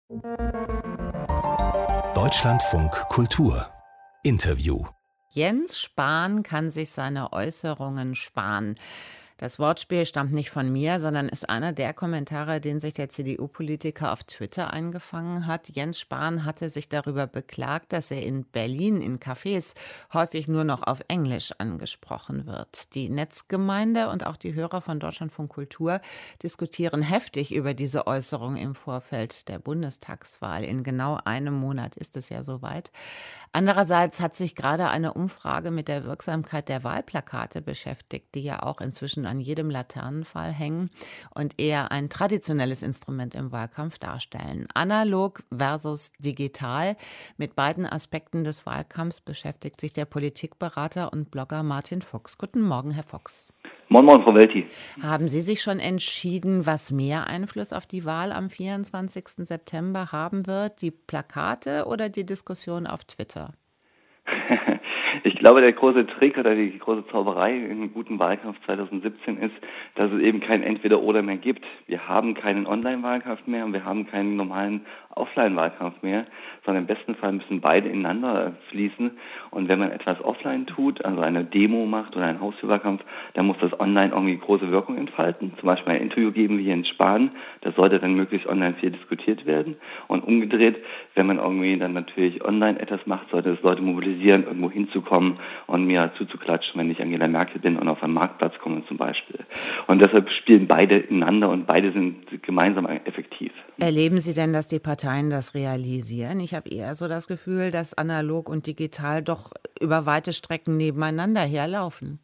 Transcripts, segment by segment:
Deutschlandfunk Kultur Interview. Jens Spahn kann sich seine Äußerungen sparen. Das Wortspiel stammt nicht von mir, sondern ist einer der Kommentare, den sich der CDU-Politiker auf Twitter eingefangen hat. Jens Spahn hatte sich darüber beklagt, dass er in Berlin in Cafés häufig nur noch auf Englisch angesprochen wird. Die Netzgemeinde und auch die Hörer von Deutschlandfunk Kultur diskutieren heftig über diese Äußerung im Vorfeld der Bundestagswahl. In genau einem Monat ist es ja soweit. Andererseits hat sich gerade eine Umfrage mit der Wirksamkeit der Wahlplakate beschäftigt, die ja auch inzwischen an jedem Laternenpfahl hängen und eher ein traditionelles Instrument im Wahlkampf darstellen. Analog versus digital. Mit beiden Aspekten des Wahlkampfs beschäftigt sich der Politikberater und Blogger Martin Fuchs. Guten Morgen, Herr Fuchs. Moin Moin, Frau Welti. Haben Sie sich schon entschieden, was mehr Einfluss auf die Wahl am 24. September haben wird? Die Plakate oder die Diskussion auf Twitter? Ich glaube, der große Trick oder die große Zauberei in einem guten Wahlkampf 2017 ist, dass es eben kein Entweder-Oder mehr gibt. Wir haben keinen Online-Wahlkampf mehr und wir haben keinen normalen Offline-Wahlkampf mehr, sondern im besten Fall müssen beide ineinander fließen. Und wenn man etwas offline tut, also eine Demo macht oder einen Haustürwahlkampf, dann muss das online irgendwie große Wirkung entfalten. Zum Beispiel ein Interview geben wie hier in Spahn, das sollte dann möglichst online viel diskutiert werden. Und umgedreht, wenn man irgendwie dann natürlich online etwas macht, sollte es Leute mobilisieren, irgendwo hinzukommen und mir zuzuklatschen, wenn ich Angela Merkel bin und auf einen Marktplatz komme zum Beispiel. Und deshalb spielen beide ineinander und beide sind gemeinsam effektiv. Erleben Sie denn, dass die Parteien das realisieren? Ich habe eher so das Gefühl, dass analog und digital doch über weite Strecken nebeneinander herlaufen.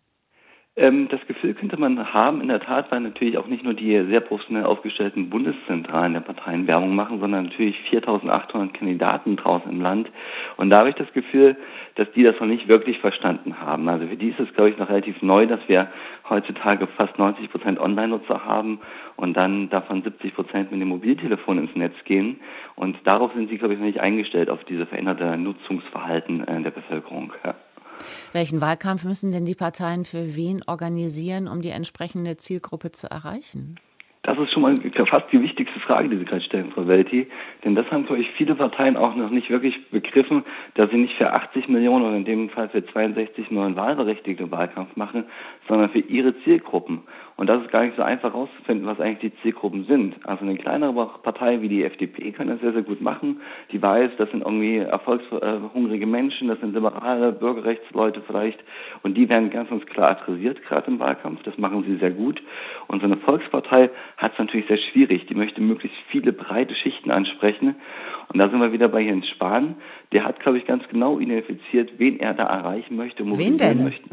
Das Gefühl könnte man haben, in der Tat, weil natürlich auch nicht nur die sehr professionell aufgestellten Bundeszentralen der Parteien Werbung machen, sondern natürlich 4.800 Kandidaten draußen im Land. Und da habe ich das Gefühl, dass die das noch nicht wirklich verstanden haben. Also für die ist es, glaube ich, noch relativ neu, dass wir heutzutage fast 90% Online-Nutzer haben und dann davon 70% mit dem Mobiltelefon ins Netz gehen. Und darauf sind sie, glaube ich, noch nicht eingestellt, auf diese veränderte Nutzungsverhalten der Bevölkerung. Ja. Welchen Wahlkampf müssen denn die Parteien für wen organisieren, um die entsprechende Zielgruppe zu erreichen? Das ist schon mal fast die wichtigste Frage, die Sie gerade stellen, Frau Welti. Denn das haben, glaube ich, viele Parteien auch noch nicht wirklich begriffen, dass sie nicht für 80 Millionen oder in dem Fall für 62 Millionen Wahlberechtigte Wahlkampf machen, sondern für ihre Zielgruppen. Und das ist gar nicht so einfach herauszufinden, was eigentlich die Zielgruppen sind. Also eine kleinere Partei wie die FDP kann das sehr, sehr gut machen. Die weiß, das sind irgendwie erfolgshungrige Menschen, das sind liberale Bürgerrechtsleute vielleicht. Und die werden ganz, ganz klar adressiert, gerade im Wahlkampf. Das machen sie sehr gut. Und so eine Volkspartei hat es natürlich sehr schwierig. Die möchte möglichst viele breite Schichten ansprechen. Und da sind wir wieder bei Jens Spahn. Der hat, glaube ich, ganz genau identifiziert, wen er da erreichen möchte, mobilisieren möchte.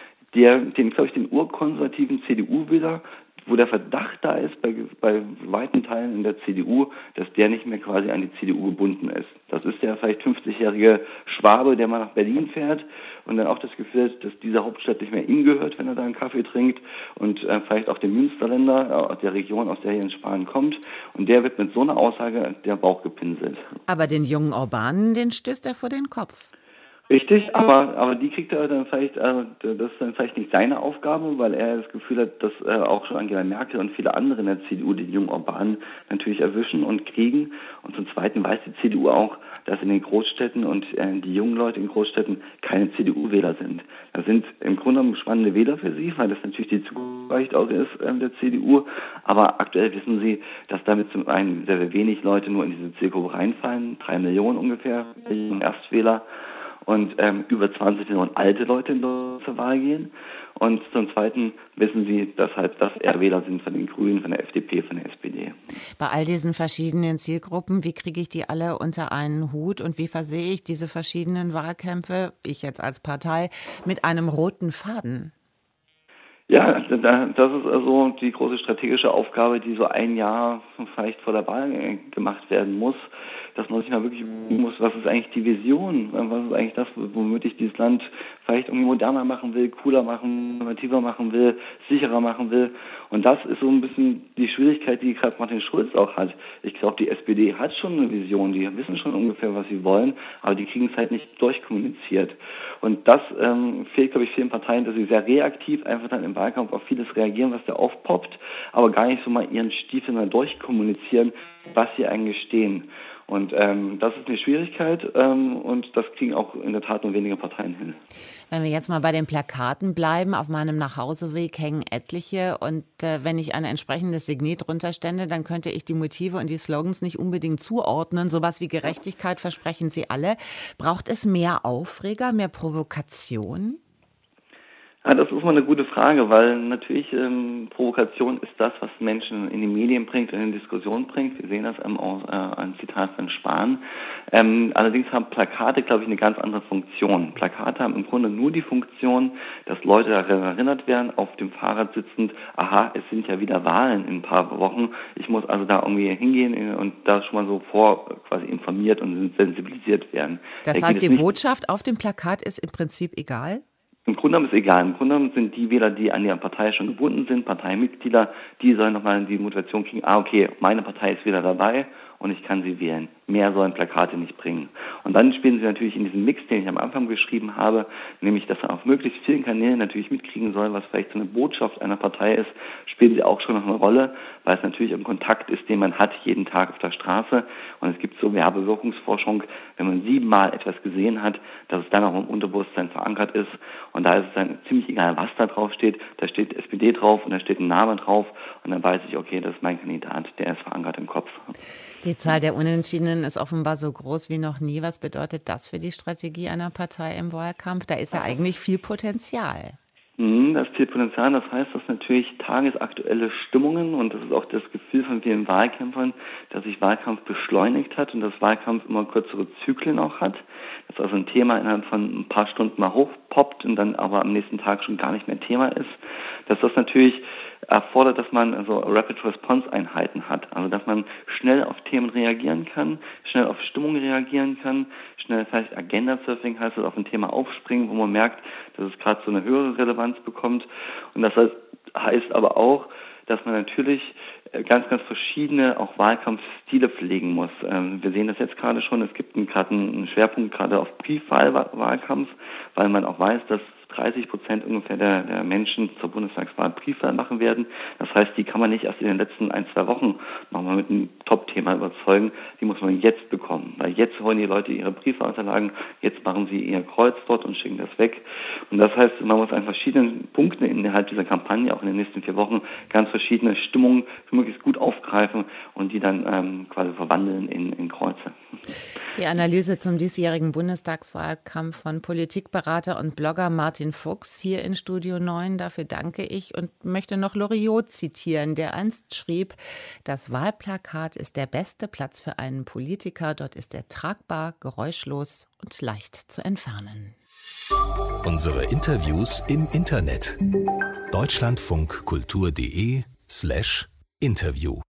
Den urkonservativen CDU-Wähler, wo der Verdacht da ist, bei weiten Teilen in der CDU, dass der nicht mehr quasi an die CDU gebunden ist. Das ist der vielleicht 50-jährige Schwabe, der mal nach Berlin fährt und dann auch das Gefühl hat, dass diese Hauptstadt nicht mehr ihm gehört, wenn er da einen Kaffee trinkt und vielleicht auch den Münsterländer, der Region, aus der Jens Spahn kommt. Und der wird mit so einer Aussage der Bauch gepinselt. Aber den jungen Urbanen, den stößt er vor den Kopf. Richtig, aber die kriegt er dann vielleicht, das ist dann vielleicht nicht seine Aufgabe, weil er das Gefühl hat, dass auch schon Angela Merkel und viele andere in der CDU den jungen Urbanen natürlich erwischen und kriegen. Und zum Zweiten weiß die CDU auch, dass in den Großstädten und die jungen Leute in Großstädten keine CDU-Wähler sind. Das sind im Grunde genommen spannende Wähler für sie, weil das natürlich die Zukunft auch ist der CDU. Aber aktuell wissen sie, dass damit zum einen sehr, sehr wenig Leute nur in diese Zielgruppe reinfallen, 3 Millionen ungefähr Erstwähler. Und über 20 Millionen alte Leute zur Wahl gehen. Und zum Zweiten wissen sie, dass halt das eher Wähler sind von den Grünen, von der FDP, von der SPD. Bei all diesen verschiedenen Zielgruppen, wie kriege ich die alle unter einen Hut und wie versehe ich diese verschiedenen Wahlkämpfe, ich jetzt als Partei, mit einem roten Faden? Ja, das ist also die große strategische Aufgabe, die so ein Jahr vielleicht vor der Wahl gemacht werden muss, dass man sich mal wirklich überlegen muss, was ist eigentlich die Vision, was ist eigentlich das, womit ich dieses Land vielleicht irgendwie moderner machen will, cooler machen, innovativer machen will, sicherer machen will. Und das ist so ein bisschen die Schwierigkeit, die gerade Martin Schulz auch hat. Ich glaube, die SPD hat schon eine Vision, die wissen schon ungefähr, was sie wollen, aber die kriegen es halt nicht durchkommuniziert. Und das fehlt, glaube ich, vielen Parteien, dass sie sehr reaktiv einfach dann im Wahlkampf auf vieles reagieren, was da aufpoppt, aber gar nicht so mal ihren Stiefel mal durchkommunizieren, was sie eigentlich stehen. Und das ist eine Schwierigkeit und das kriegen auch in der Tat nur wenige Parteien hin. Wenn wir jetzt mal bei den Plakaten bleiben, auf meinem Nachhauseweg hängen etliche und wenn ich ein entsprechendes Signet drunter stände, dann könnte ich die Motive und die Slogans nicht unbedingt zuordnen. Sowas wie Gerechtigkeit versprechen sie alle. Braucht es mehr Aufreger, mehr Provokation? Ja, das ist mal eine gute Frage, weil natürlich Provokation ist das, was Menschen in die Medien bringt, in die Diskussion bringt. Wir sehen das aus einem Zitat von Spahn. Allerdings haben Plakate, glaube ich, eine ganz andere Funktion. Plakate haben im Grunde nur die Funktion, dass Leute daran erinnert werden, auf dem Fahrrad sitzend, aha, es sind ja wieder Wahlen in ein paar Wochen. Ich muss also da irgendwie hingehen und da schon mal so quasi informiert und sensibilisiert werden. Das heißt, die Botschaft auf dem Plakat ist im Prinzip egal? Im Grunde genommen ist egal. Im Grunde genommen sind die Wähler, die an ihrer Partei schon gebunden sind, Parteimitglieder, die sollen nochmal die Motivation kriegen, okay, meine Partei ist wieder dabei und ich kann sie wählen. Mehr sollen Plakate nicht bringen. Und dann spielen sie natürlich in diesem Mix, den ich am Anfang beschrieben habe, nämlich, dass er auf möglichst vielen Kanälen natürlich mitkriegen soll, was vielleicht so eine Botschaft einer Partei ist, spielen sie auch schon noch eine Rolle, weil es natürlich ein Kontakt ist, den man hat jeden Tag auf der Straße. Und es gibt so Werbewirkungsforschung, wenn man 7-mal etwas gesehen hat, dass es dann auch im Unterbewusstsein verankert ist. Und da ist es dann ziemlich egal, was da drauf steht. Da steht SPD drauf und da steht ein Name drauf. Und dann weiß ich, okay, das ist mein Kandidat, der ist verankert im Kopf. Die Zahl der Unentschiedenen ist offenbar so groß wie noch nie. Was bedeutet das für die Strategie einer Partei im Wahlkampf? Da ist ja eigentlich viel Potenzial. Das ist viel Potenzial. Das heißt, dass natürlich tagesaktuelle Stimmungen und das ist auch das Gefühl von vielen Wahlkämpfern, dass sich Wahlkampf beschleunigt hat und dass Wahlkampf immer kürzere Zyklen auch hat. Dass also ein Thema innerhalb von ein paar Stunden mal hochpoppt und dann aber am nächsten Tag schon gar nicht mehr Thema ist. Dass das natürlich erfordert, dass man also Rapid-Response-Einheiten hat. Also dass man schnell auf Themen reagieren kann, schnell auf Stimmung reagieren kann, schnell vielleicht Agenda-Surfing heißt es, auf ein Thema aufspringen, wo man merkt, dass es gerade so eine höhere Relevanz bekommt. Und das heißt aber auch, dass man natürlich ganz, ganz verschiedene auch Wahlkampfstile pflegen muss. Wir sehen das jetzt gerade schon, es gibt gerade einen Schwerpunkt gerade auf Briefwahlwahlkampf, weil man auch weiß, dass 30% ungefähr der Menschen zur Bundestagswahl Briefwahl machen werden. Das heißt, die kann man nicht erst in den letzten 1-2 Wochen nochmal mit einem Top-Thema überzeugen. Die muss man jetzt bekommen. Weil jetzt holen die Leute ihre Briefwahlunterlagen, jetzt machen sie ihr Kreuz dort und schicken das weg. Und das heißt, man muss an verschiedenen Punkten innerhalb dieser Kampagne, auch in den nächsten 4 Wochen, ganz verschiedene Stimmungen möglichst gut aufgreifen und die dann quasi verwandeln in Kreuze. Die Analyse zum diesjährigen Bundestagswahlkampf von Politikberater und Blogger Martin Fuchs hier in Studio 9. Dafür danke ich und möchte noch Loriot zitieren, der einst schrieb, das Wahlplakat ist der beste Platz für einen Politiker. Dort ist er tragbar, geräuschlos und leicht zu entfernen. Unsere Interviews im Internet. deutschlandfunkkultur.de/Interview